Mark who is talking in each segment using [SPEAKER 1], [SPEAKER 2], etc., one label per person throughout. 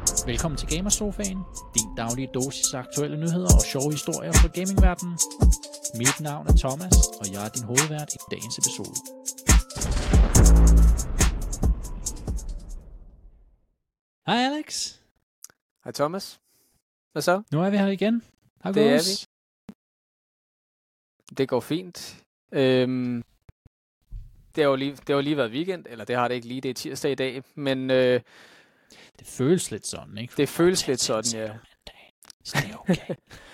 [SPEAKER 1] Velkommen til Gamersofaen, din daglige dosis aktuelle nyheder og sjove historier fra gamingverdenen. Mit navn er Thomas, og jeg er din hovedvært i dagens episode. Hej Alex.
[SPEAKER 2] Hej Thomas. Hvad så?
[SPEAKER 1] Nu er vi her igen.
[SPEAKER 2] Det er vi. Det går fint. Det har jo lige været weekend, eller det har det ikke lige, det er tirsdag i dag, men
[SPEAKER 1] det føles lidt sådan, ikke?
[SPEAKER 2] Det føles lidt sådan, ja.
[SPEAKER 1] Så det er okay.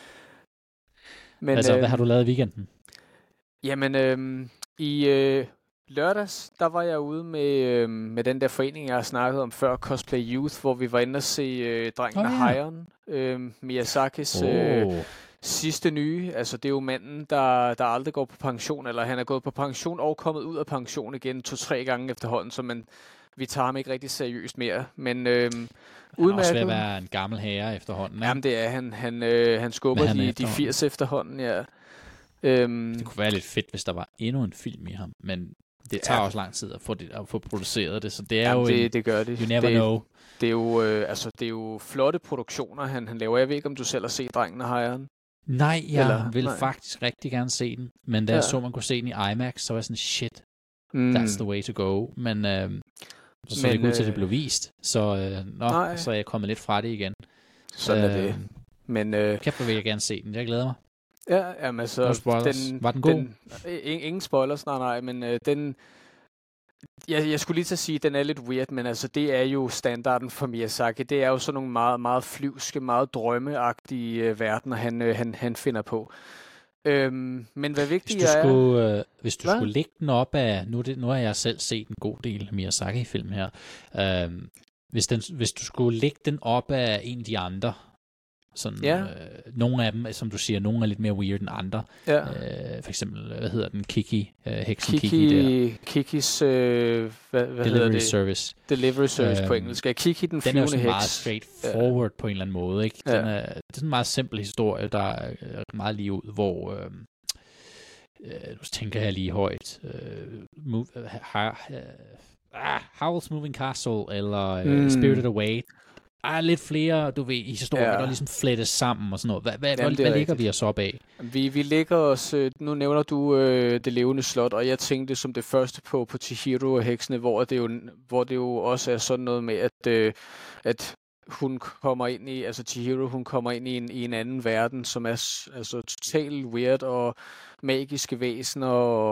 [SPEAKER 1] Men, altså, hvad har du lavet i weekenden?
[SPEAKER 2] Jamen, i lørdags, der var jeg ude med den der forening, jeg har snakket om før, Cosplay Youth, hvor vi var inde og se Drengen og Hejren, Miyazakis sidste nye. Altså, det er jo manden, der aldrig går på pension, eller han er gået på pension og kommet ud af pension igen 2-3 gange efterhånden, så vi tager ham ikke rigtig seriøst mere. Men
[SPEAKER 1] han er også ved at være en gammel herre efterhånden, ikke?
[SPEAKER 2] Jamen, det er han. Han skubber de 80 efterhånden, ja.
[SPEAKER 1] Det kunne være lidt fedt, hvis der var endnu en film i ham, men det tager også lang tid at få produceret det, så det er jo
[SPEAKER 2] det gør det.
[SPEAKER 1] You never know.
[SPEAKER 2] Det er jo det er jo flotte produktioner, han laver. Jeg ved ikke, om du selv har set Drengen og Hejren.
[SPEAKER 1] Nej, jeg vil faktisk rigtig gerne se den, men da jeg så, man kunne se den i IMAX, så var jeg sådan, shit, that's the way to go, men så det ikke ud til, at det blev vist, så så er jeg kommet lidt fra det igen.
[SPEAKER 2] Sådan er det. Men
[SPEAKER 1] kæft, vil jeg gerne se den, jeg glæder mig.
[SPEAKER 2] Ja, jamen altså,
[SPEAKER 1] var den god?
[SPEAKER 2] Ingen spoilers, nej, men den... Jeg skulle lige til at sige, at den er lidt weird, men altså, det er jo standarden for Miyazaki. Det er jo sådan nogle meget, meget flyvske, meget drømmeagtige verdener, han finder på. Men hvad vigtigt er...
[SPEAKER 1] Hvis du skulle lægge den op af... Nu har jeg selv set en god del Miyazaki-film her. Hvis du skulle lægge den op af en af de andre... Sådan, nogle af dem, som du siger, nogle er lidt mere weird end andre. Ja. For eksempel, hvad hedder den? Heksen Kiki der.
[SPEAKER 2] Kikis, Delivery
[SPEAKER 1] Service.
[SPEAKER 2] Delivery Service på engelsk. Kiki, den flyvende heks.
[SPEAKER 1] Den er jo meget straightforward på en eller anden måde, ikke? Det er sådan en meget simpel historie, der er meget lige ud, hvor... nu tænker jeg lige højt. Howl's Moving Castle, eller Spirited Away. Lidt flere, du ved, i historien, der ligesom flettes sammen og sådan noget. Hvad ligger vi os op af?
[SPEAKER 2] Vi ligger os, nu nævner du Det Levende Slot, og jeg tænkte som det første på Chihiro og heksene, hvor det jo også er sådan noget med, at hun kommer ind i, altså Chihiro, hun kommer ind i en anden verden, som er altså totalt weird og magiske væsener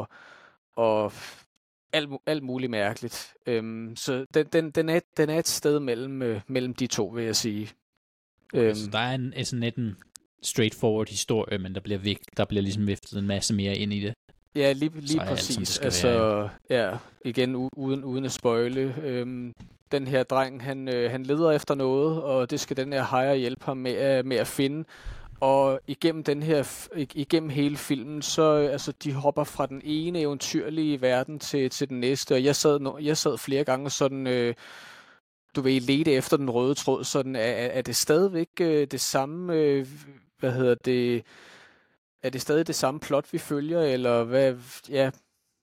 [SPEAKER 2] og alt muligt mærkeligt. Så den er et sted mellem de to, vil jeg sige.
[SPEAKER 1] Så der er sådan en straightforward historie, men der bliver ligesom viftet en masse mere ind i det.
[SPEAKER 2] Ja, lige præcis. Altså, igen, uden at spoile. Den her dreng, han leder efter noget, og det skal den her Hejre hjælpe ham med at finde. Og igennem hele filmen, så altså, de hopper fra den ene eventyrlige verden til den næste, og jeg sad flere gange sådan, du ved, ledte efter den røde tråd, sådan, er det stadigvæk det samme, er det stadig det samme plot, vi følger, eller hvad, ja...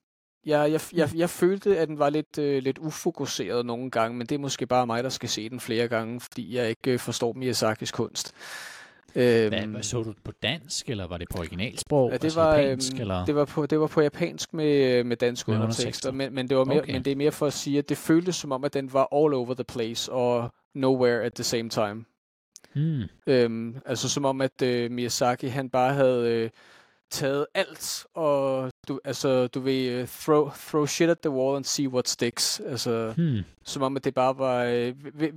[SPEAKER 2] Jeg følte, at den var lidt ufokuseret nogle gange, men det er måske bare mig, der skal se den flere gange, fordi jeg ikke forstår Miyazakis kunst.
[SPEAKER 1] Hvad så du på dansk, eller var det på originalsprog?
[SPEAKER 2] Ja, japansk, eller? Det var på japansk med danske undertekster, men det var mere, men det er mere for at sige, at det føltes som om, at den var all over the place og nowhere at the same time. Altså som om, at Miyazaki, han bare havde taget alt, og du ved, throw shit at the wall and see what sticks. Altså, som om, at det bare var...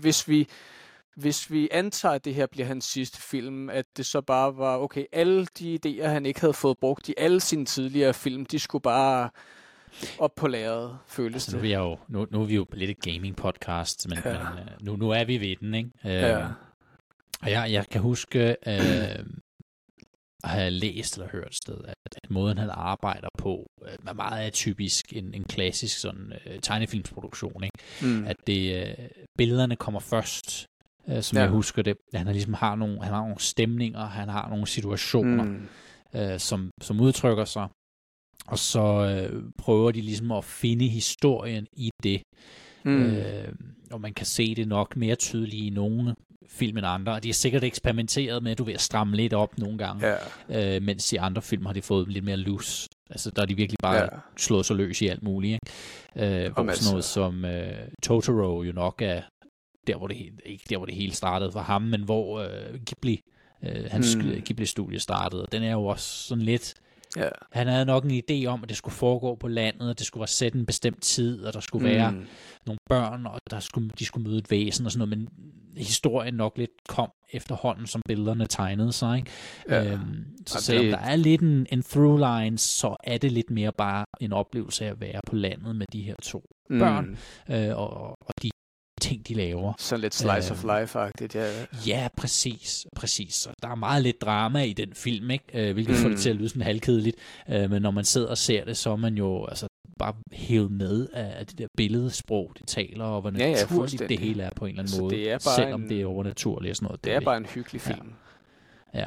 [SPEAKER 2] Hvis vi antager, at det her bliver hans sidste film, at det så bare var, okay, alle de idéer, han ikke havde fået brugt i alle sine tidligere film, de skulle bare op på lageret, føles altså, det.
[SPEAKER 1] Nu er vi jo lidt et gaming-podcast, men nu er vi ved den, ikke? Og jeg kan huske at have læst eller hørt et sted, at måden, han arbejder på, er meget atypisk en klassisk sådan tegnefilmsproduktion, ikke? At billederne kommer først, som jeg husker det. Han har nogle stemninger, han har nogle situationer, som udtrykker sig, og så prøver de ligesom at finde historien i det. Og man kan se det nok mere tydeligt i nogle film end andre, og de har sikkert eksperimenteret med, at du vil stramme lidt op nogle gange, mens i andre film har de fået lidt mere loose. Altså, der er de virkelig bare slået sig løs i alt muligt, ikke? Hvor sådan noget som Totoro jo nok er der, hvor det ikke der, hvor det hele startede for ham, men hvor Ghibli, hans Ghibli-studie startede, og den er jo også sådan lidt... Ja. Han havde nok en idé om, at det skulle foregå på landet, og det skulle være sæt en bestemt tid, og der skulle være nogle børn, og de skulle møde et væsen og sådan noget, men historien nok lidt kom efterhånden, som billederne tegnede sig, ikke? Så selvom der er lidt en through line, så er det lidt mere bare en oplevelse af at være på landet med de her to børn, og de ting, de laver.
[SPEAKER 2] Sådan lidt slice of life-agtigt, ja.
[SPEAKER 1] Ja, præcis. Så der er meget lidt drama i den film, ikke? Hvilket får det til at lyde sådan halvkedeligt. Men når man sidder og ser det, så er man jo altså bare hævet med af det der billedsprog, de taler, og hvor naturligt det hele er på en eller anden måde. Det er bare selvom det er overnaturligt og sådan noget.
[SPEAKER 2] Det er bare en hyggelig film.
[SPEAKER 1] Ja.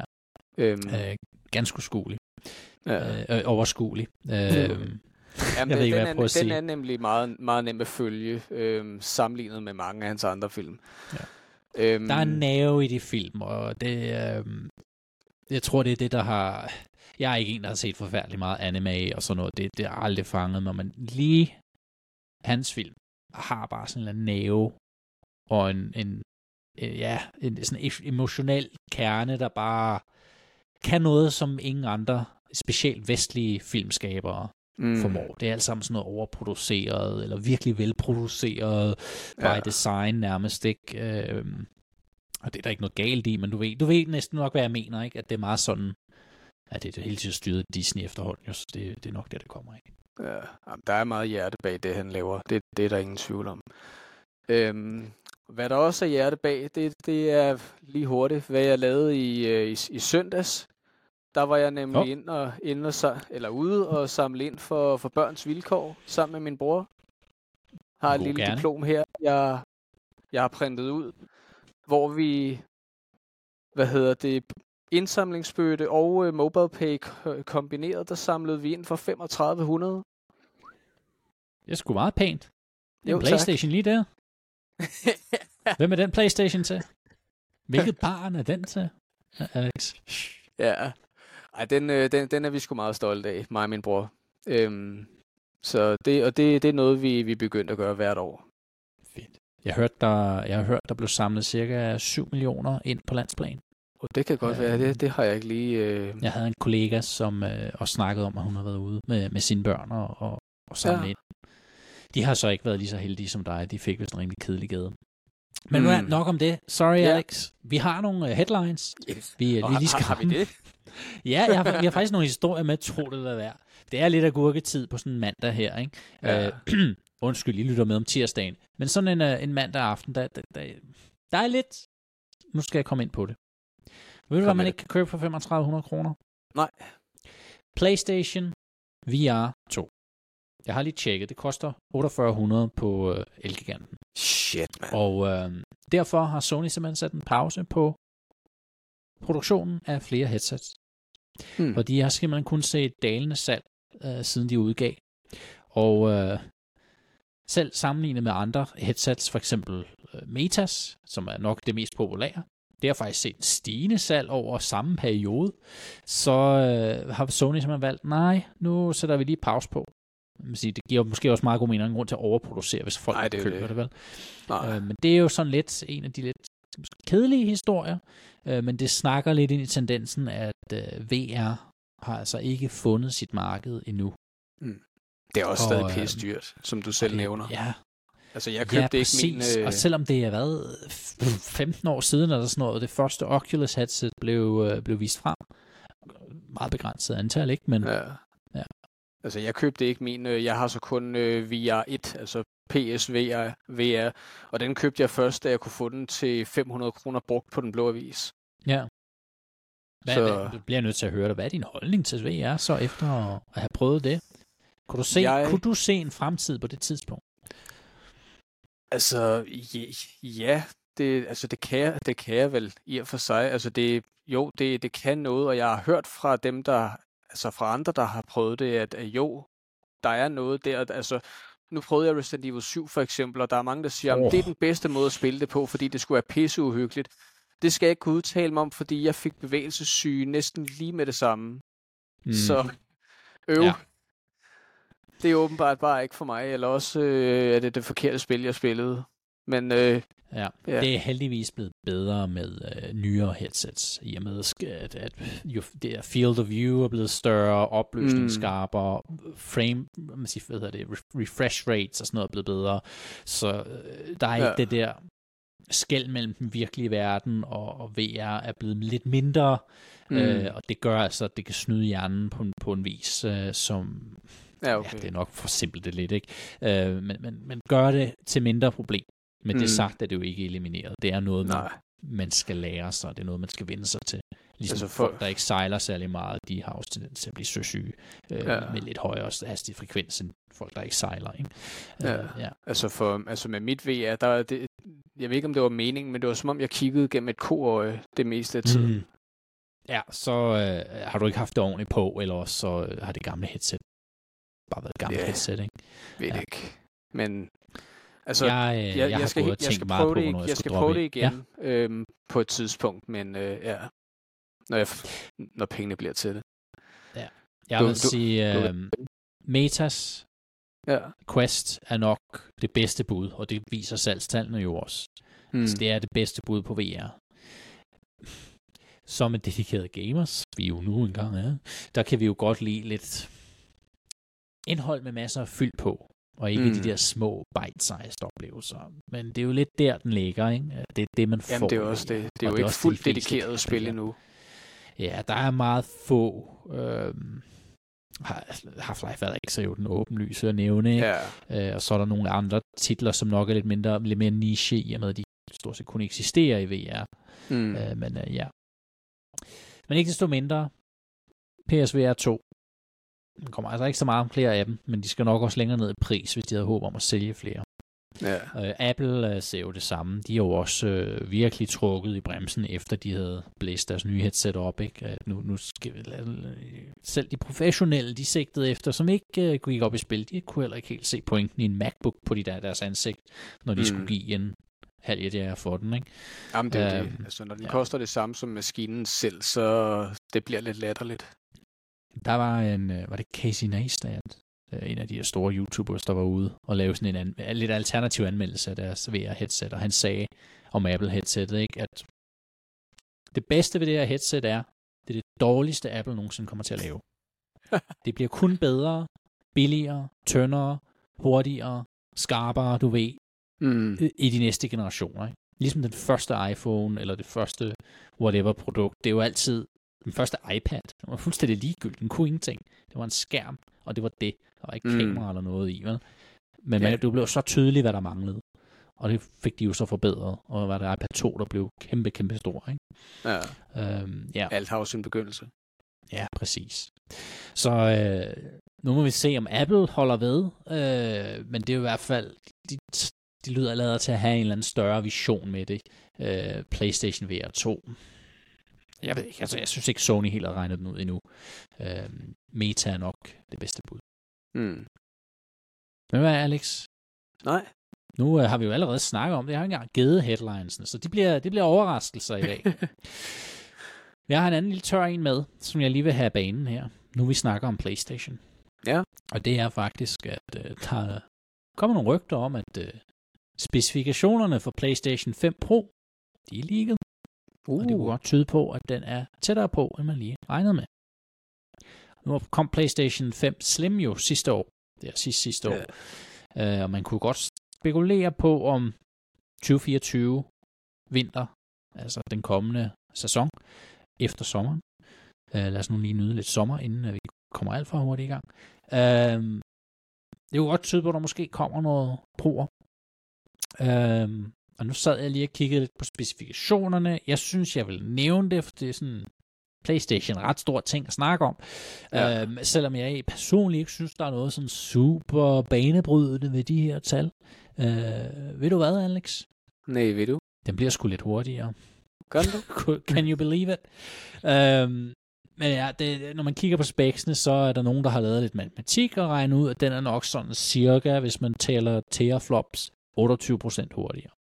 [SPEAKER 1] Ganske uskuelig. Overskuelig.
[SPEAKER 2] Jamen, den er nemlig meget, meget nem at følge, sammenlignet med mange af hans andre film.
[SPEAKER 1] Ja. Der er en nerve i de film, og det jeg tror, det er det, der har... Jeg er ikke en, der har set forfærdeligt meget anime og sådan noget. Det har aldrig fanget mig, men lige hans film har bare sådan en nerve og en sådan emotionel kerne, der bare kan noget, som ingen andre, specielt vestlige filmskabere, formår. Det er alt sammen sådan noget overproduceret, eller virkelig velproduceret by design nærmest, ikke? Og det er der ikke noget galt i, men du ved næsten nok, hvad jeg mener, ikke? At det er meget sådan, at det er hele tiden styret Disney efterhånden, så det er nok det kommer, ikke?
[SPEAKER 2] Ja, der er meget hjerte bag det, han laver. Det er der ingen tvivl om. Hvad der også er hjerte bag, det er lige hurtigt, hvad jeg lavede i søndags. Der var jeg nemlig ude og samle ind for Børns Vilkår sammen med min bror. Har et lille diplom her, jeg har printet ud, hvor vi, indsamlingsbøtte og MobilePay kombineret, der samlede vi ind for 3500.
[SPEAKER 1] Det er sgu meget pænt. Det er en PlayStation lige der. Hvem er den PlayStation til? Hvilket barn er den til, Alex?
[SPEAKER 2] Ja, ej, den er vi sgu meget stolte af, mig og min bror. Så det er noget, vi begyndte at gøre hvert år.
[SPEAKER 1] Fedt. Jeg har hørt, der blev samlet cirka 7 millioner ind på landsplan.
[SPEAKER 2] Og det kan godt være, det har jeg ikke lige...
[SPEAKER 1] Jeg havde en kollega, som også snakkede om, at hun har været ude med sine børn og samlet ind. De har så ikke været lige så heldige som dig. De fik vist en rimelig kedelig gade. Men nu er nok om det. Sorry, Alex. Vi har nogle headlines.
[SPEAKER 2] Yes.
[SPEAKER 1] Har
[SPEAKER 2] vi det?
[SPEAKER 1] Ja, jeg har faktisk nogle historier med, tro det eller hvad. Det er lidt af gurketid på sådan en mandag her, ikke? Ja. Undskyld, I lytter med om tirsdagen. Men sådan en mandag aften, der er lidt... Nu skal jeg komme ind på det. Ved du, hvad man ikke kan købe for 3500 kroner?
[SPEAKER 2] Nej.
[SPEAKER 1] PlayStation VR 2. Jeg har lige tjekket. Det koster 4800 på Elgiganten.
[SPEAKER 2] Shit, man.
[SPEAKER 1] Og derfor har Sony simpelthen sat en pause på produktionen af flere headsets. Og de har simpelthen kun set dalende salg, siden de udgav. Og selv sammenlignet med andre headsets, for eksempel Metas, som er nok det mest populære, det har faktisk set stigende salg over samme periode. Så har Sony simpelthen valgt, nej, nu sætter vi lige pause på. Det giver måske også meget god mening, en grund til at overproducere, hvis folk køber det vel. Men det er jo sådan lidt en af de lidt kedelige historier, men det snakker lidt ind i tendensen, at VR har altså ikke fundet sit marked endnu.
[SPEAKER 2] Det er også stadig pisse dyrt, som du selv nævner.
[SPEAKER 1] Ja.
[SPEAKER 2] Altså, jeg købte ikke min...
[SPEAKER 1] Og selvom det har været 15 år siden, eller sådan noget, det første Oculus headset blev vist frem. Meget begrænset antal, ikke? Men... Ja.
[SPEAKER 2] Altså, jeg købte ikke min... Jeg har så kun VR1, altså PSVR, og den købte jeg først, da jeg kunne få den til 500 kroner brugt på Den Blå Avis.
[SPEAKER 1] Ja. Du bliver nødt til at høre dig. Hvad er din holdning til VR så, efter at have prøvet det? Kunne du se en fremtid på det tidspunkt?
[SPEAKER 2] Altså, ja. Det kan jeg vel i og for sig. Altså, det kan noget, og jeg har hørt fra dem, fra andre, der har prøvet det, at jo, der er noget der. Altså, nu prøvede jeg Resident Evil 7 for eksempel, og der er mange, der siger, at det er den bedste måde at spille det på, fordi det skulle være pisseuhyggeligt. Det skal jeg ikke kunne udtale mig om, fordi jeg fik bevægelsessyge næsten lige med det samme. Så Ja. Det er åbenbart bare ikke for mig, eller også er det forkerte spil, jeg spillede. Men
[SPEAKER 1] ja, det er heldigvis blevet bedre med nyere headsets, i og med at det er field of view er blevet større, opløsning skarpere, frame, refresh rates og sådan noget er blevet bedre, så der er ikke det der skel mellem den virkelige verden og VR er blevet lidt mindre, og det gør altså, at det kan snyde hjernen på en vis, som det er nok for simpelt det lidt, ikke? Men gør det til mindre problem. Men det sagt er det jo ikke elimineret. Det er noget, man skal lære sig. Det er noget, man skal vende sig til. Ligesom altså folk, der ikke sejler særlig meget, de har også tendens til at blive søsyge med lidt højere hastig frekvens end folk, der ikke sejler. Ikke?
[SPEAKER 2] Altså med mit VR, der det, jeg ved ikke, om det var meningen, men det var som om, jeg kiggede gennem et koøje det meste af tiden.
[SPEAKER 1] Ja, så har du ikke haft det ordentligt på, eller også så har det gamle headset bare været et gammelt headset, ikke?
[SPEAKER 2] Ved ikke. Men altså, jeg skal prøve det igen på et tidspunkt, men når pengene bliver til det.
[SPEAKER 1] Ja. Jeg vil sige, Metas Quest er nok det bedste bud, og det viser salgstallene jo også. Så det er det bedste bud på VR. Som en dedikeret gamers, vi jo nu engang er, der kan vi jo godt lide lidt indhold med masser af fyld på, og ikke de der små bite-sized oplevelser. Men det er jo lidt der, den ligger, ikke? Det er det, man får.
[SPEAKER 2] Jamen, det er også det. Det er jo ikke fuldt dedikeret spil endnu.
[SPEAKER 1] Ja, der er meget få. Half-Life er ikke så jo den åbenlyse at nævne, ikke? Og så er der nogle andre titler, som nok er lidt mere niche, i og med, at de stort set kun eksisterer i VR. Men ikke desto mindre, PSVR 2. Der kommer altså ikke så meget flere af dem, men de skal nok også længere ned i pris, hvis de havde håb om at sælge flere. Apple ser jo det samme. De har jo også virkelig trukket i bremsen, efter de havde blæst deres nye headset op. Ikke? Nu skal vi selv de professionelle, de sigtede efter, som ikke gik op i spil, de kunne heller ikke helt se pointen i en MacBook på deres ansigt, når de skulle give en halvjet for den, ikke?
[SPEAKER 2] Jamen det er det. Altså, når den koster det samme som maskinen selv, så det bliver lidt latterligt.
[SPEAKER 1] Der var det Casey Neistat, en af de her store YouTubers, der var ude og lavede sådan en lidt alternativ anmeldelse af deres VR-headset, og han sagde om Apple-headsetet, ikke, at det bedste ved det her headset det er det dårligste Apple nogensinde kommer til at lave. Det bliver kun bedre, billigere, tyndere, hurtigere, skarpere, du ved, i de næste generationer. Ikke? Ligesom den første iPhone, eller det første whatever-produkt, det er jo altid den første iPad. Den var fuldstændig ligegyldig. Den kunne ingenting. Det var en skærm, og det var det. Der var ikke kamera eller noget i, vel? Men det blev så tydeligt, hvad der manglede. Og det fik de jo så forbedret. Og var det iPad 2, der blev kæmpe, kæmpe stor, ikke?
[SPEAKER 2] Alt har jo sin begyndelse.
[SPEAKER 1] Ja, præcis. Så nu må vi se, om Apple holder ved. Men det er jo i hvert fald, de lyder lader til at have en eller anden større vision med det. PlayStation VR 2. Jeg ved ikke, altså jeg synes ikke Sony helt har regnet den ud endnu. Meta er nok det bedste bud. Men hvad er Alex?
[SPEAKER 2] Nej.
[SPEAKER 1] Nu har vi jo allerede snakket om det. Jeg har ikke engang givet headlinesene, så det bliver overraskelser i dag. Jeg har en anden lille tør en med, som jeg lige vil have banen her. Nu vi snakker om PlayStation.
[SPEAKER 2] Ja. Og
[SPEAKER 1] det er faktisk, at der kommer nogle rygter om, at specifikationerne for PlayStation 5 Pro, de er leaget. Og det kunne godt tyde på, at den er tættere på, end man lige regnede med. Nu kom PlayStation 5 Slim jo sidste år. Det er sidste år. Og man kunne godt spekulere på, om 2024 vinter, altså den kommende sæson, efter sommeren. Lad os nu lige nyde lidt sommer, inden vi kommer alt for hurtigt i gang. Det kunne godt tyde på, at der måske kommer noget Pro'er. Og nu sad jeg lige og kiggede lidt på specifikationerne. Jeg synes, jeg vil nævne det, for det er sådan PlayStation ret stor ting at snakke om. Selvom jeg personligt ikke synes, der er noget sådan super banebrydende ved de her tal. Ved du hvad, Alex?
[SPEAKER 2] Nej, ved du?
[SPEAKER 1] Den bliver sgu lidt hurtigere.
[SPEAKER 2] Gør du?
[SPEAKER 1] Can you believe it? Men ja, når man kigger på specsene, så er der nogen, der har lavet lidt matematik og regnet ud, at den er nok sådan cirka, hvis man tæller teraflops, 28% hurtigere.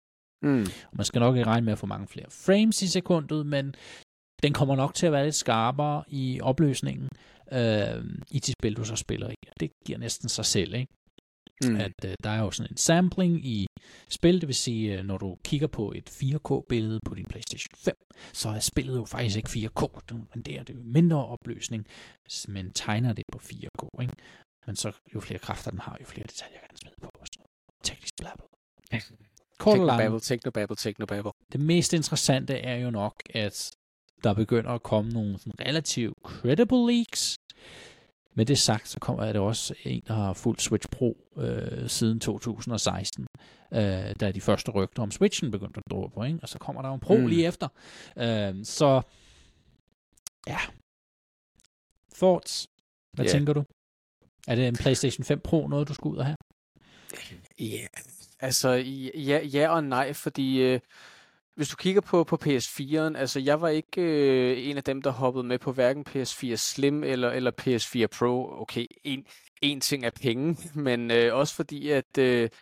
[SPEAKER 1] Og man skal nok ikke regne med at få mange flere frames i sekundet, men den kommer nok til at være lidt skarpere i opløsningen i de spil, du så spiller i. Det giver næsten sig selv, ikke? At der er jo sådan en sampling i spil, det vil sige, når du kigger på et 4K-billede på din PlayStation 5, så er spillet jo faktisk ikke 4K, men det er det mindre opløsning, men tegner det på 4K, ikke? Men så jo flere kræfter den har, jo flere detaljer kan den smide på. Teknisk blabbel.
[SPEAKER 2] Technobabble.
[SPEAKER 1] Det mest interessante er jo nok, at der begynder at komme nogle sådan relativt credible leaks. Med det sagt, så kommer det også en, der har fulgt Switch Pro siden 2016, da de første rygter om Switchen begyndte at drøbe på, ikke? Og så kommer der jo en Pro lige efter. Så ja. Thoughts? Hvad tænker du? Er det en PlayStation 5 Pro noget, du skal ud og have?
[SPEAKER 2] Ja, altså ja og nej, fordi hvis du kigger på PS4'en, altså jeg var ikke en af dem, der hoppede med på hverken PS4 Slim eller PS4 Pro. Okay, en ting er penge, men også fordi, at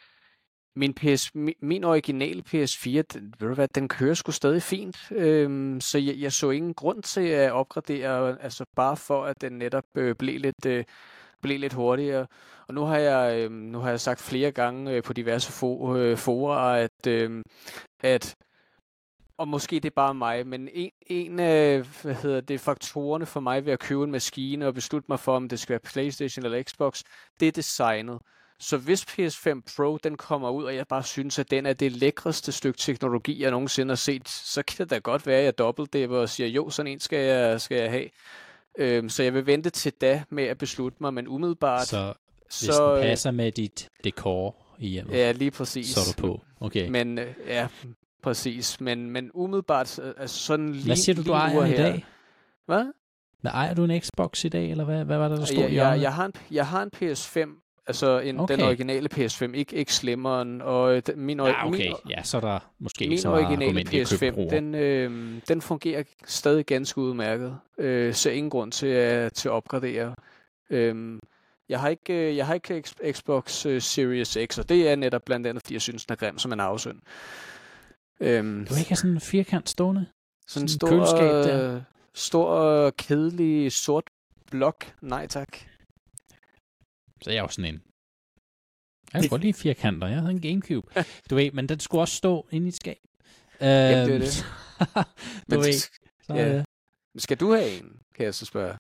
[SPEAKER 2] min originale PS4, den kører sgu stadig fint. Så jeg så ingen grund til at opgradere, altså bare for, at den netop blev lidt hurtigere. Og nu har jeg sagt flere gange på diverse fora, at og måske det er bare mig, men en af faktorerne for mig ved at købe en maskine og beslutte mig for, om det skal være PlayStation eller Xbox, det er designet. Så hvis PS5 Pro den kommer ud, og jeg bare synes, at den er det lækreste stykke teknologi, jeg nogensinde har set, så kan det da godt være, at jeg dobbeltdæpper og siger, jo, sådan en skal jeg have. Så jeg vil vente til da med at beslutte mig, men umiddelbart...
[SPEAKER 1] Så hvis den passer med dit dekor i hjemmet,
[SPEAKER 2] ja, lige præcis.
[SPEAKER 1] så er du på. Okay.
[SPEAKER 2] Men ja, præcis. Men umiddelbart sådan lige...
[SPEAKER 1] Hvad siger du ejer i dag?
[SPEAKER 2] Hvad?
[SPEAKER 1] Ejer du en Xbox i dag, eller hvad var der stod i
[SPEAKER 2] jeg har en PS5, altså den originale PS5, ikke Slimmeren, og
[SPEAKER 1] så er der måske
[SPEAKER 2] min originale PS5, den fungerer stadig ganske udmærket. Ser ingen grund til at opgradere. Jeg har ikke Xbox Series X, og det er netop blandt andet, fordi jeg synes, den er grim som en afsøn.
[SPEAKER 1] Du ikke have sådan en firkant stående?
[SPEAKER 2] Sådan en køleskab stor, kedelig, sort blok. Nej, tak.
[SPEAKER 1] Så jeg er jo sådan en... Jeg får lige firkanter. Jeg havde en Gamecube. Du ved, men den skulle også stå inde i et skab.
[SPEAKER 2] Jamen, det er det.
[SPEAKER 1] Du ved. Så,
[SPEAKER 2] ja. Skal du have en, kan jeg så spørge?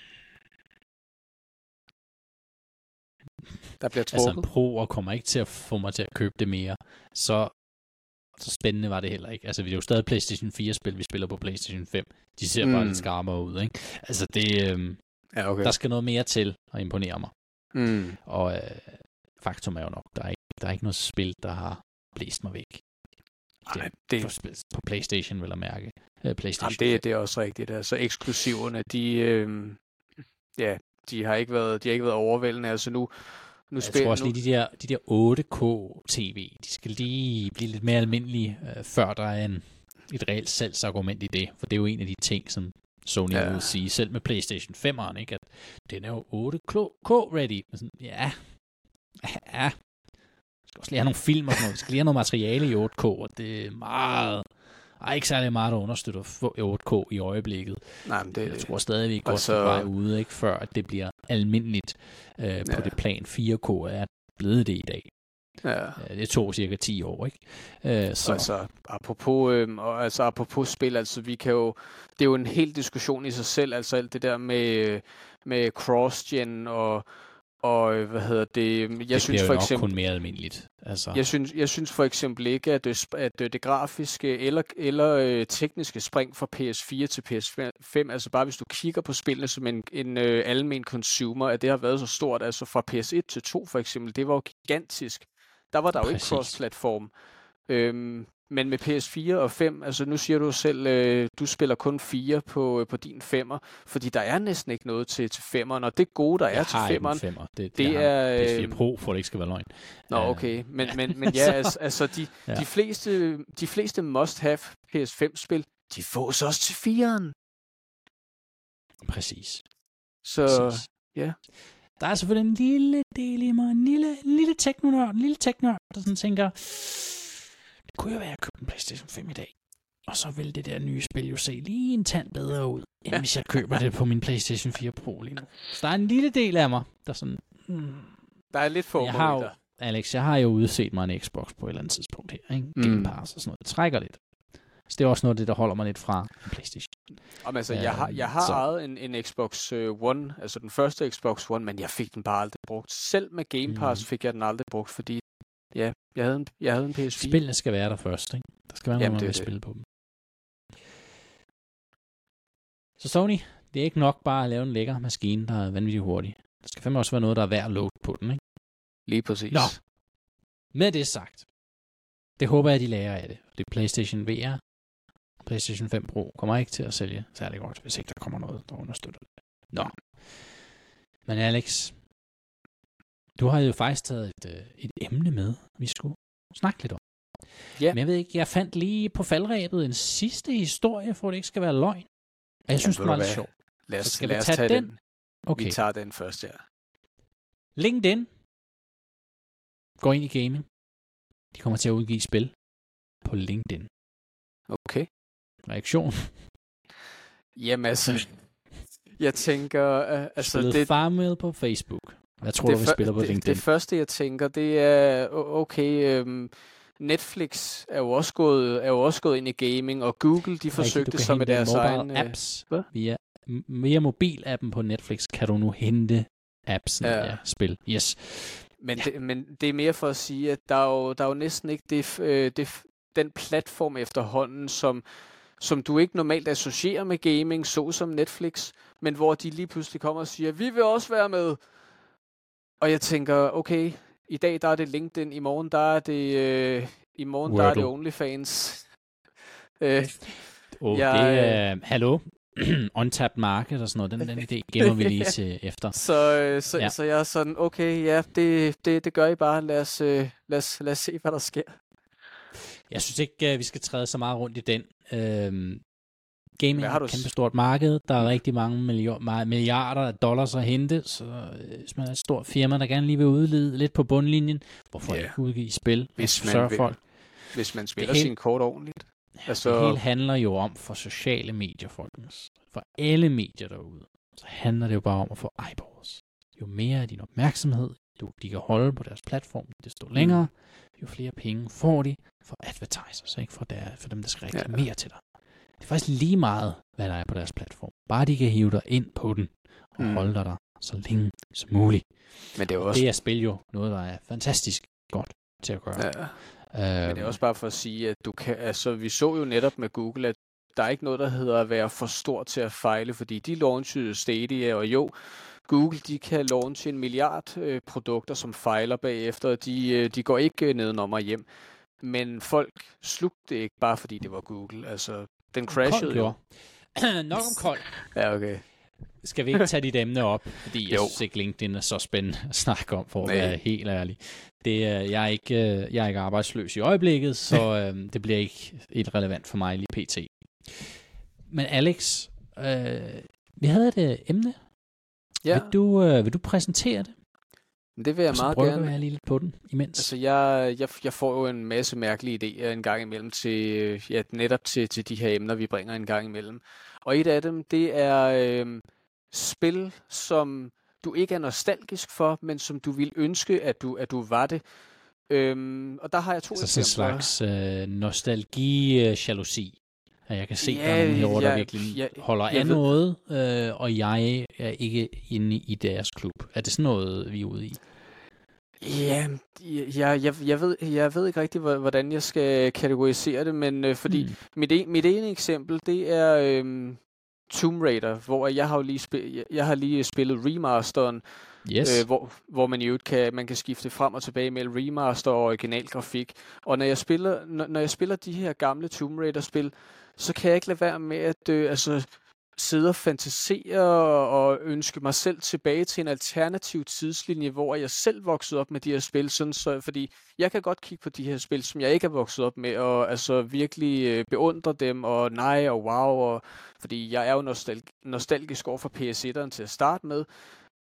[SPEAKER 2] Der bliver trukket.
[SPEAKER 1] Altså en Pro kommer ikke til at få mig til at købe det mere. Så spændende var det heller ikke. Altså vi er jo stadig PlayStation 4-spil, vi spiller på PlayStation 5. De ser bare lidt skarpere ud, ikke? Altså det... der skal noget mere til at imponere mig. Og faktum er jo nok, der er ikke noget spil, der har blæst mig væk. På PlayStation vil jeg mærke. PlayStation.
[SPEAKER 2] Jamen, det er også rigtigt. Altså eksklusiverne, de har ikke været overvældende. Altså nu
[SPEAKER 1] jeg tror også lige, de der 8K TV, de skal lige blive lidt mere almindelige, før der er et reelt salgsargument i det. For det er jo en af de ting, som Sony vil sige, selv med PlayStation 5'eren, ikke? At den er jo 8K ready. Sådan, ja. Vi skal også lige have nogle film og sådan noget. Vi skal lige have noget materiale i 8K, og det er meget... ikke særlig meget, der understøtter 8K i øjeblikket. Nej, men jeg tror stadig, vi er godt på vej ude, ikke? Før at det bliver almindeligt på det plan. 4K er blevet det i dag. Ja. Det tog cirka 10 år, ikke?
[SPEAKER 2] Altså, apropos spil, altså vi kan jo... Det er jo en hel diskussion i sig selv, altså alt det der med cross-gen og hvad hedder det?
[SPEAKER 1] Jeg synes for eksempel kun mere almindeligt. Altså.
[SPEAKER 2] Jeg synes for eksempel ikke, at det grafiske eller tekniske spring fra PS4 til PS5, altså bare hvis du kigger på spillene som en almen consumer, at det har været så stort, altså fra PS1 til 2 for eksempel, det var jo gigantisk. Der var der jo ikke cross-platform. Men med PS4 og 5, altså nu siger du selv, du spiller kun 4 på din 5'er, fordi der er næsten ikke noget til 5'eren, og det gode, der er til 5'eren,
[SPEAKER 1] det er... PS4 Pro, for det ikke skal være løgn.
[SPEAKER 2] Nå, okay. Men ja, altså de fleste must-have PS5-spil, de fås også til 4'eren.
[SPEAKER 1] Præcis.
[SPEAKER 2] Så, ja.
[SPEAKER 1] Der er selvfølgelig en lille del i mig, en lille teknonørd, der sådan tænker... Det kunne kunne jo være, at jeg købte en PlayStation 5 i dag. Og så vil det der nye spil jo se lige en tand bedre ud, end hvis jeg køber det på min PlayStation 4 Pro lige nu. Så der er en lille del af mig, der sådan...
[SPEAKER 2] Der er lidt få
[SPEAKER 1] mål. Alex, jeg har jo udset mig en Xbox på et eller andet tidspunkt her. Ikke? Game Pass og sådan noget. Det trækker lidt. Så det er også noget af det, der holder mig lidt fra PlayStation.
[SPEAKER 2] Altså, jeg har ejet en Xbox One, altså den første Xbox One, men jeg fik den bare aldrig brugt. Selv med Game Pass fik jeg den aldrig brugt, fordi jeg havde en PS4.
[SPEAKER 1] Spillene skal være der først, ikke? Der skal være nogen, der vil spille på dem. Så Sony, det er ikke nok bare at lave en lækker maskine, der er vanvittigt hurtig. Der skal fandme også være noget, der er værd at load på den, ikke?
[SPEAKER 2] Lige præcis.
[SPEAKER 1] Nå. Med det sagt, det håber jeg, de lærer af det. Det er PlayStation VR og PlayStation 5 Pro kommer ikke til at sælge særlig godt, hvis ikke der kommer noget, der understøtter det. Nå. Men Alex, du har jo faktisk taget et emne med, vi skulle snakke lidt om.
[SPEAKER 2] Ja.
[SPEAKER 1] Men jeg ved ikke, jeg fandt lige på faldrebet en sidste historie, for det ikke skal være løgn. Og jeg synes, det var lidt sjovt.
[SPEAKER 2] Lad os tage den.
[SPEAKER 1] Okay.
[SPEAKER 2] Vi tager den først, ja.
[SPEAKER 1] LinkedIn går ind i gaming. De kommer til at udgive spil på LinkedIn.
[SPEAKER 2] Okay.
[SPEAKER 1] Reaktion?
[SPEAKER 2] Jamen altså, jeg tænker...
[SPEAKER 1] Spillet Farmville på Facebook. Hvad tror du, vi spiller på LinkedIn?
[SPEAKER 2] Det første, jeg tænker, det er, okay, Netflix er jo også gået ind i gaming, og Google, de forsøgte så med deres egen...
[SPEAKER 1] apps. Via mobilappen på Netflix kan du nu hente apps af spil. Yes.
[SPEAKER 2] Men det er mere for at sige, at der er jo næsten ikke den platform efterhånden, som du ikke normalt associerer med gaming, såsom Netflix, men hvor de lige pludselig kommer og siger, vi vil også være med. Og jeg tænker, okay, i dag der er det LinkedIn, i morgen der er det OnlyFans.
[SPEAKER 1] Det er hallo. Untapped market og sådan noget. Den idé gemmer vi lige til efter.
[SPEAKER 2] Så jeg er sådan, okay, ja, det gør I bare. Lad os se, hvad der sker.
[SPEAKER 1] Jeg synes ikke, vi skal træde så meget rundt i den. Gaming er et kæmpe stort marked. Der er rigtig mange milliarder af dollars at hente. Så hvis man er et stort firma, der gerne lige vil udlede lidt på bundlinjen, hvorfor ikke udgive spil?
[SPEAKER 2] Hvis man spiller sin kort ordentligt.
[SPEAKER 1] Altså... Det hele handler jo om for sociale medier, folkens. For alle medier derude. Så handler det jo bare om at få eyeballs. Jo mere af din opmærksomhed, de kan holde på deres platform, desto længere, jo flere penge får de for advertisers, ikke? For dem, der skal reklamere til dig. Det er faktisk lige meget, hvad der er på deres platform. Bare de kan hive dig ind på den og holde dig der så længe som muligt.
[SPEAKER 2] Men det er også...
[SPEAKER 1] Det er spil jo noget, der er fantastisk godt til at gøre.
[SPEAKER 2] Ja. Men det er også bare for at sige, at du kan, altså vi så jo netop med Google, at der er ikke noget, der hedder at være for stor til at fejle, fordi de launchede Stadia, og jo, Google, de kan launche 1 milliard produkter, som fejler bagefter, og de går ikke nedenom og hjem. Men folk slugte det ikke, bare fordi det var Google. Altså, den crashede jo.
[SPEAKER 1] Nok om kold.
[SPEAKER 2] Ja, okay.
[SPEAKER 1] Skal vi ikke tage dit emne op? Fordi jeg synes ikke, LinkedIn er så spændende at snakke om, for at være helt ærlig. Jeg er ikke arbejdsløs i øjeblikket, så det bliver ikke et relevant for mig lige pt. Men Alex, vi havde et emne. Ja. Vil du præsentere det?
[SPEAKER 2] Det vil jeg meget gerne.
[SPEAKER 1] Så prøver jeg lige lidt på den imens.
[SPEAKER 2] Altså, jeg får jo en masse mærkelige idéer en gang imellem til netop til de her emner, vi bringer en gang imellem. Og et af dem, det er spil, som du ikke er nostalgisk for, men som du vil ønske, at du var det. Og der har jeg 2 eksempler. Så
[SPEAKER 1] sådan en slags nostalgi-jalousi. Jeg kan se, der er nogen herovre, der virkelig holder af noget, og jeg er ikke inde i deres klub. Er det sådan noget, vi er ude i?
[SPEAKER 2] Ja, jeg ved ikke rigtig, hvordan jeg skal kategorisere det, men fordi mit ene eksempel, det er Tomb Raider, hvor jeg har lige spillet remasteren, hvor man jo man kan skifte frem og tilbage mellem remaster og originalgrafik. Og når jeg spiller de her gamle Tomb Raider-spil, så kan jeg ikke lade være med at sidde og fantasere og ønske mig selv tilbage til en alternativ tidslinje, hvor jeg selv voksede op med de her spil, fordi jeg kan godt kigge på de her spil, som jeg ikke er vokset op med, og altså virkelig beundre dem, og wow, fordi jeg er jo nostalgisk over for PS1'eren til at starte med,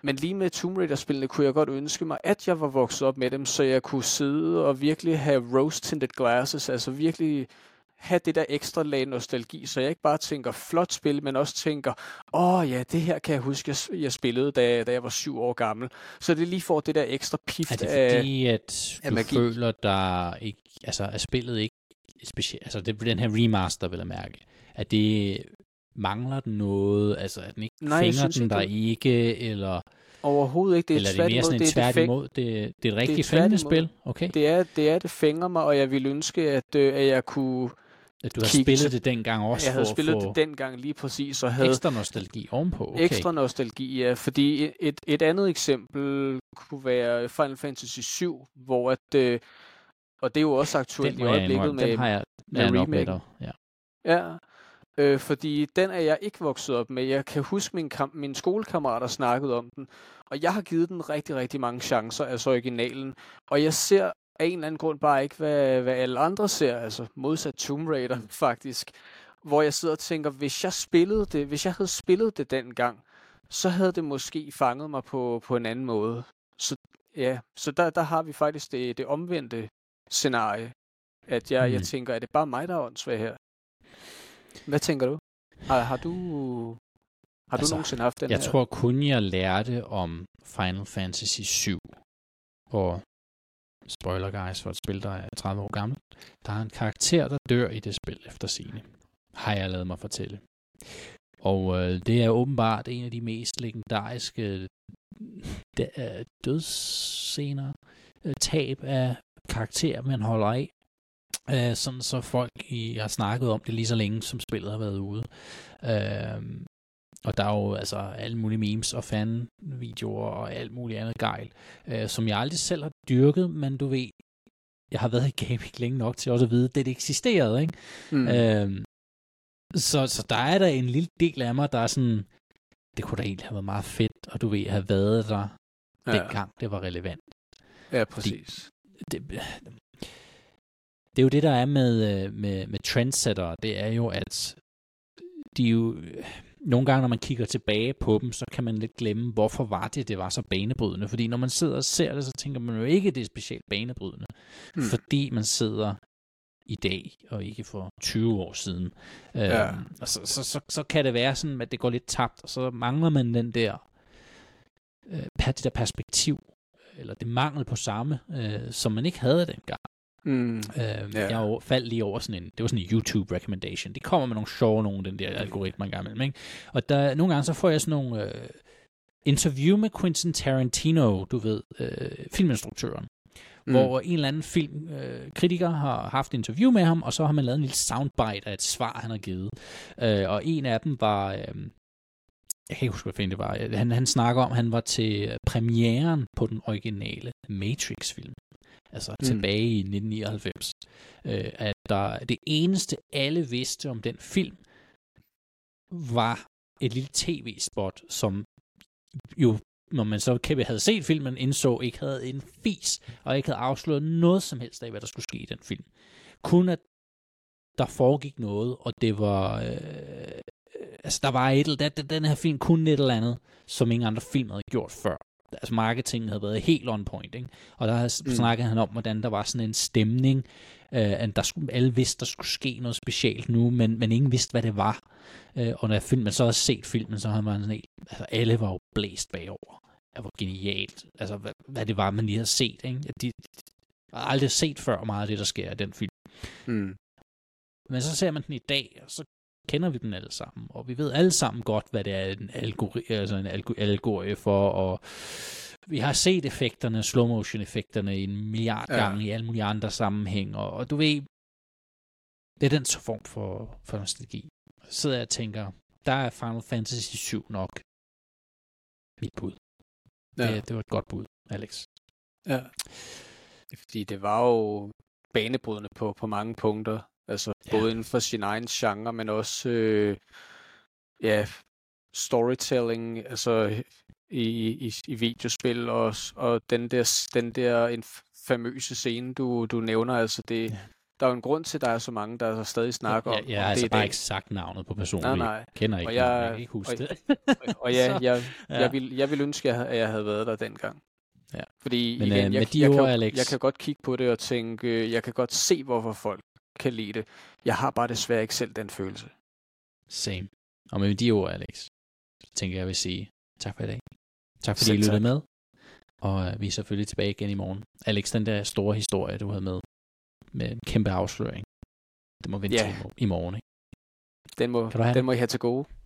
[SPEAKER 2] Men lige med Tomb Raider-spillene kunne jeg godt ønske mig, at jeg var vokset op med dem, så jeg kunne sidde og virkelig have rose-tinted glasses, altså virkelig have det der ekstra lag nostalgi, så jeg ikke bare tænker flot spil, men også tænker, ja, det her kan jeg huske, jeg spillede, da jeg var 7 år gammel. Så det lige får det der ekstra pift af
[SPEAKER 1] Er det fordi, at du
[SPEAKER 2] magi.
[SPEAKER 1] føler, der ikke, altså er spillet ikke specielt, altså det er den her remaster, vil jeg mærke, at det mangler den noget, altså at den ikke fænger den der ikke, eller
[SPEAKER 2] overhovedet ikke.
[SPEAKER 1] Eller er det mere sådan en tværtimod? Det er et rigtig fængende spil? Okay.
[SPEAKER 2] Det fænger mig, og jeg ville ønske, at jeg kunne...
[SPEAKER 1] At du har spillet det dengang også?
[SPEAKER 2] Jeg havde spillet det dengang lige præcis. Og havde
[SPEAKER 1] ekstra nostalgi ovenpå? Okay.
[SPEAKER 2] Ekstra nostalgi, ja. Fordi et andet eksempel kunne være Final Fantasy 7, hvor at... og det er jo også aktuelt i øjeblikket med
[SPEAKER 1] den har jeg remake.
[SPEAKER 2] Ja. Fordi den er jeg ikke vokset op med. Jeg kan huske, mine skolekammerater snakkede om den, og jeg har givet den rigtig, rigtig mange chancer, altså originalen. Og jeg ser af en eller anden grund bare ikke, hvad alle andre ser, altså modsat Tomb Raider faktisk, hvor jeg sidder og tænker, hvis jeg havde spillet det dengang, så havde det måske fanget mig på en anden måde. Så ja, så der har vi faktisk det omvendte scenarie, at jeg tænker, er det bare mig, der er åndssvag her? Hvad tænker du? Har du nogensinde haft den
[SPEAKER 1] Jeg tror kun, jeg lærte om Final Fantasy 7, hvor, spoiler guys, for et spil, der er 30 år gammel, der er en karakter, der dør i det spil efter sigende. Har jeg ladet mig fortælle. Og det er åbenbart en af de mest legendariske dødsscener, tab af karakter, man holder af. Sådan så folk har snakket om det lige så længe, som spillet har været ude. Og der er jo altså alle mulige memes og fan-videoer og alt muligt andet gejl, som jeg aldrig selv har dyrket, men du ved, jeg har været i gaming længe nok til også at vide, det eksisterede, ikke? Så der er der en lille del af mig, der er sådan, det kunne da egentlig have været meget fedt, og du ved, have været der dengang det var relevant.
[SPEAKER 2] Ja, præcis.
[SPEAKER 1] Det er jo det, der er med trendsetter, det er jo, at de jo, nogle gange, når man kigger tilbage på dem, så kan man lidt glemme, hvorfor var det var så banebrydende. Fordi når man sidder og ser det, så tænker man jo ikke, det er specielt banebrydende. Fordi man sidder i dag, og ikke for 20 år siden. Og så kan det være sådan, at det går lidt tabt, og så mangler man det der perspektiv, eller det mangel på samme, som man ikke havde dengang. Jeg faldt lige over det var sådan en YouTube recommendation. Det kommer med nogle sjove nogle, den der algoritmer en gang imellem, ikke? Og nogle gange så får jeg sådan nogle interview med Quentin Tarantino, du ved, filminstruktøren, hvor en eller anden filmkritiker har haft interview med ham, og så har man lavet en lille soundbite af et svar, han har givet. Og en af dem var, jeg kan ikke huske, hvad fanden det var, han snakker om, han var til premieren på den originale Matrix-film. Altså tilbage i 1999, at det eneste alle vidste om den film, var et lille tv-spot, som jo, når man så havde set filmen, indså ikke havde en fis, og ikke havde afsløret noget som helst af, hvad der skulle ske i den film. Kun at der foregik noget, og det var, der var den her film kunne et eller andet, som ingen andre film havde gjort før. Altså marketingen havde været helt on point, ikke? Og der snakkede han om, hvordan der var sådan en stemning, at alle vidste, der skulle ske noget specielt nu, men ingen vidste, hvad det var. Og når man så havde set filmen, så havde man sådan helt, altså alle var jo blæst bagover. Det var genialt. Altså hvad det var, man lige havde set, ikke? De har aldrig set før meget af det, der sker i den film. Men så ser man den i dag, og så kender vi den alle sammen, og vi ved alle sammen godt, hvad det er en algorie for, og vi har set effekterne, slow motion effekterne en milliard gange i alle mulige andre sammenhæng, og du ved, det er den form for nostalgi. Så sidder jeg og tænker, der er Final Fantasy 7 nok mit bud. Det var et godt bud, Alex.
[SPEAKER 2] Ja. Fordi det var jo banebrydende på mange punkter. Altså både inden for sin egen genre, men også storytelling, altså i videospil, og den der famøse scene, du nævner, altså der er jo en grund til, at der er så mange, der stadig snakker om
[SPEAKER 1] jeg har altså bare ikke sagt navnet på personen.
[SPEAKER 2] Nej.
[SPEAKER 1] Jeg kender ikke, jeg kan ikke huske det.
[SPEAKER 2] Og jeg vil ønske, at jeg havde været der dengang.
[SPEAKER 1] Ja.
[SPEAKER 2] Fordi
[SPEAKER 1] men,
[SPEAKER 2] igen,
[SPEAKER 1] jeg
[SPEAKER 2] kan godt kigge på det og tænke, jeg kan godt se, hvorfor folk kan lide det. Jeg har bare desværre ikke selv den følelse.
[SPEAKER 1] Same. Og med de ord, Alex, så tænker jeg vil sige tak for i dag. Tak fordi I lyttede med. Og vi er selvfølgelig tilbage igen i morgen. Alex, den der store historie, du havde med en kæmpe afsløring, det må vente til i morgen, ikke?
[SPEAKER 2] Den må I have til gode.